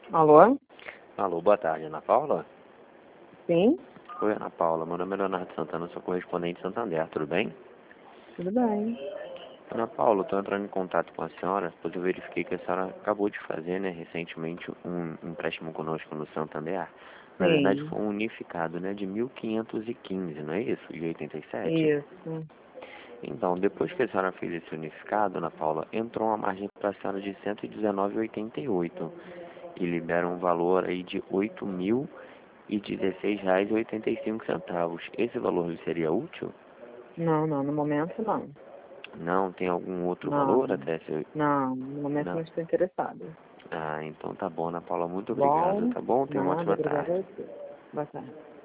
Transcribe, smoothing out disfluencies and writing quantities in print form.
Alô? Alô, boa tarde, Ana Paula? Sim? Oi, Ana Paula, meu nome é Leonardo Santana, sou correspondente de Santander, tudo bem? Tudo bem. Ana Paula, estou entrando em contato com a senhora, pois eu verifiquei que a senhora acabou de fazer, recentemente um empréstimo conosco no Santander. Na verdade, Sim, foi um unificado, de 1.515, não é isso? De 87. isso. Então, depois que a senhora fez esse unificado, Ana Paula, entrou uma margem para a senhora de 119,88 e libera um valor aí de R$ 8.016,85. Esse valor lhe seria útil? Não, no momento não. Não, tem algum outro valor Não, até se... não, no momento Não. não estou interessada. Ah, então tá bom, Ana Paula, muito obrigado, Bom, tá bom? Tenha uma nada, ótima obrigada tarde. a você. Boa tarde.